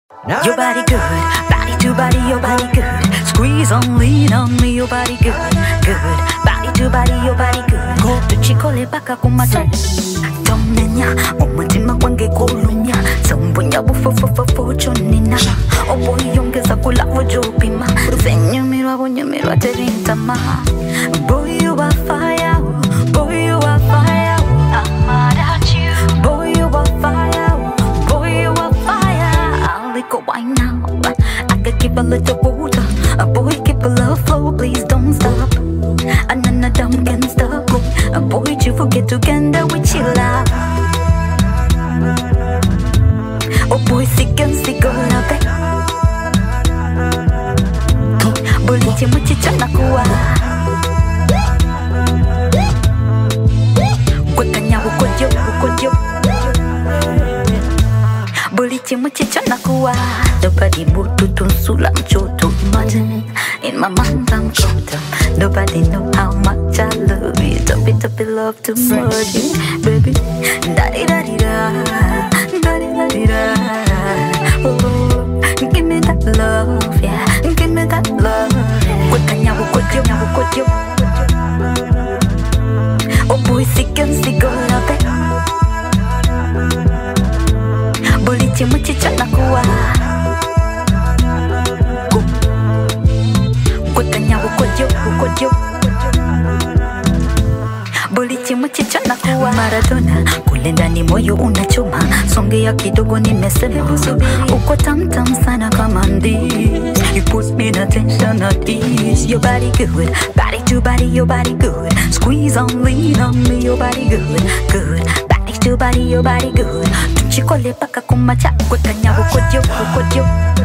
Your body good, body to body, your body good. Squeeze on, lean on me, your body good, good. Body to body, your body good. Go to chikole baka kumata. Domenya, umutima kwange kulunya. Sambunya bufo chonina. Obo yongeza kula wajopima. Nyumirwa terintama. Boy you are fire, boy you are fire. I'm mad at you. Boy you are fire, boy you are fire. I'll let go right now. I could keep a little water. A boy keep a love flow, please don't stop. Another dumb can stop. A boy you forget together we chill out. Oh boy sick and sick on a bed. Bulichi muchicha na kuwa. Kwekanya ukojo. Bulichi muchicha na kuwa. Nobody butu tunsula mchoto. Imagine in my mind I'm caught up. Nobody know how much I love you. Don't love too much, baby. Da-di-da-di-da, da-di-da-di-da. Oh, give me that love, yeah. Give me that love. Kwekanya ukojo. Oh boy, sick and sick on a bed. Bulichi muchicha na kuwa. Kwekanya ukojo. Bulichi muchicha na kuwa. Maradona, kule ndani moyo unachoma. Songea kidogo nimesema. Uko tam sana kama this. You put me in attention at ease. Your body good, body to body, your body good. Squeeze on, lean on me, your body good, good. Body to body, your body good. Tuchikole paka kumacha. Kwekanya ukojo.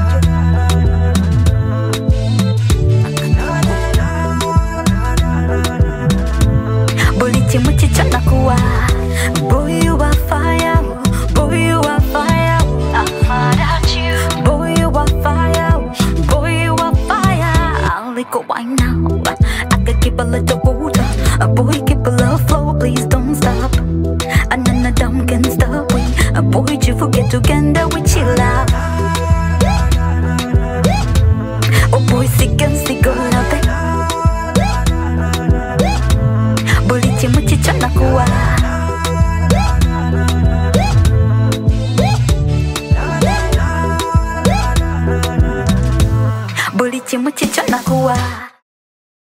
Bulichi muchicha na kuwa. Boy you are fire, boy you are fire. I'm mad at you. Boy you are fire, boy you are fire. I'll let go right now. I could keep a little water. A boy keep a love flow, please don't stop. Another dumb can stop we. A boy you forget together we chill out. Oh boy sick and sick on a bed. Bulichi muchicha na kuwa. Bulichi muchicha na kuwa.